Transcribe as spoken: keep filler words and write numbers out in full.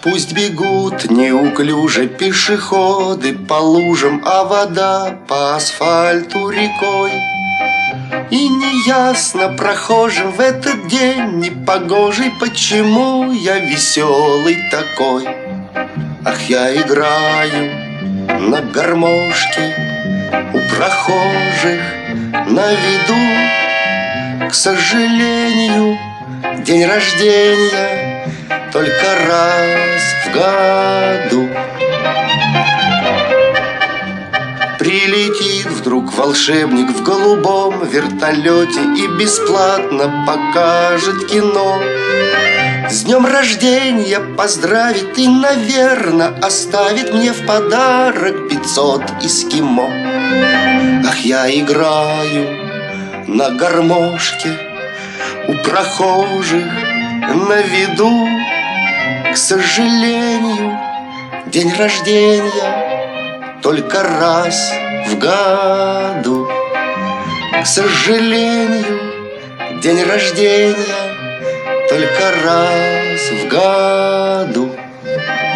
Пусть бегут неуклюже пешеходы по лужам, а вода по асфальту рекой. И неясно прохожим в этот день непогожий, почему я веселый такой. Ах, я играю на гармошке у прохожих на виду. К сожалению, день рождения только раз в году. Прилетит вдруг волшебник в голубом вертолете и бесплатно покажет кино. С днем рождения поздравит и, наверно, оставит мне в подарок пятьсот эскимо. Ах, я играю на гармошке у прохожих на виду. К сожалению, день рождения только раз в году. К сожалению, день рождения только раз в году.